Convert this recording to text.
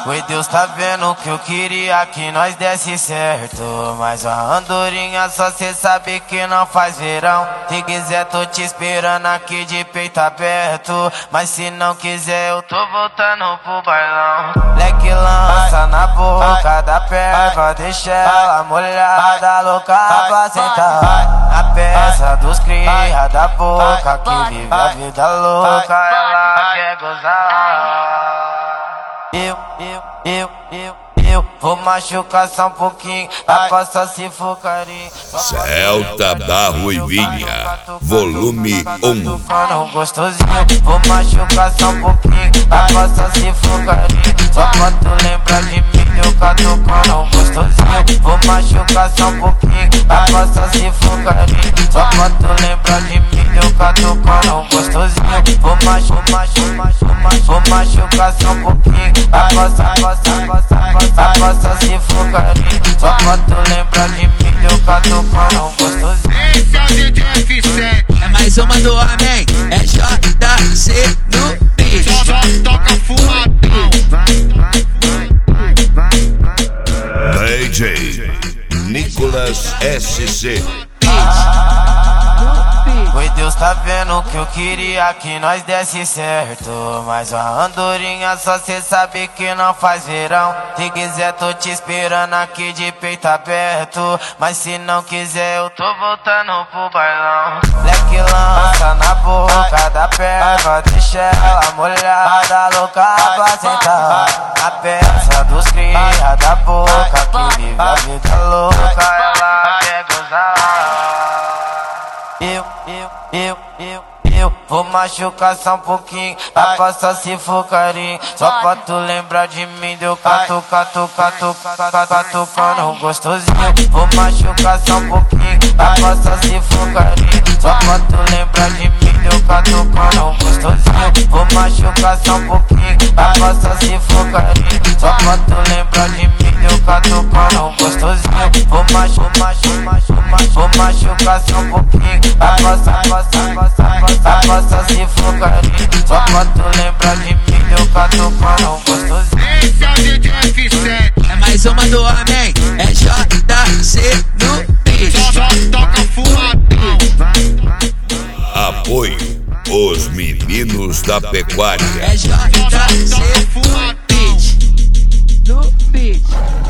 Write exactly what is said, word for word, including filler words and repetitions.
Foi Deus tá vendo que eu queria que nós desse certo, mas a andorinha só cê sabe que não faz verão. Se quiser tô te esperando aqui de peito aberto, mas se não quiser eu tô voltando pro bailão. Leque lança na boca da perva, deixa ela molhada, louca pra sentar. A peça dos cria da boca que vive a vida louca, ela quer gozar. Eu, eu, eu, eu, eu vou machucar só um pouquinho, a passa se for carinho. Celta da Ruivinha, volume um. Gostosinho, vou machucar só um pouquinho, a passa se for carinho. Só pra tu lembrar de mim, eu catucando gostosinho. Vou machucar só um pouquinho, a passa se for carinho. Só pra tu lembrar de mim, eu catucando gostosinho. Vou machucar, machucar, machucar, vou machucar só um pouquinho. A passa, passa, passa, passa, a passa se for carinho. Só pra tu lembrar de mim, eu catucando gostosinho. Esse é o D J F sete. É mais uma do homem, é J C no beat. Só, só toca fumadão. D J Nicolas S C. Foi Deus tá vendo que eu queria que nós desse certo, mas a andorinha só cê sabe que não faz verão. Se quiser tô te esperando aqui de peito aberto, mas se não quiser eu tô voltando pro bailão. Leque lança na boca da perva, deixa ela molhada, louca pra sentar. A peça dos cria da boca que vive a vida louca, ela quer gozar. Eu, eu, eu, eu, eu vou machucar só um pouquinho, a passa se for carinho. Só pra tu lembrar de mim, deu catu, catu, catu, catu, catucando gostosinho. Vou machucar só um pouquinho, a passa se for carinho. Só pra tu lembrar de mim, deu catucando gostosinho. Vou machucar só um pouquinho, a passa se for carinho. Só pra tu lembrar de mim, deu catucando gostosinho. Vou machucar, machucar, machucar, vou machucar só um pouquinho. A passa, passa, passa, passa, a passa se for carinho. Só pra tu lembrar de mim, eu catucando gostosinho. Esse é o D J F sete. É mais uma do homem, é J C no beat. Só, só toca fumadão. Apoio os meninos da pecuária. É J C no beat. No beat.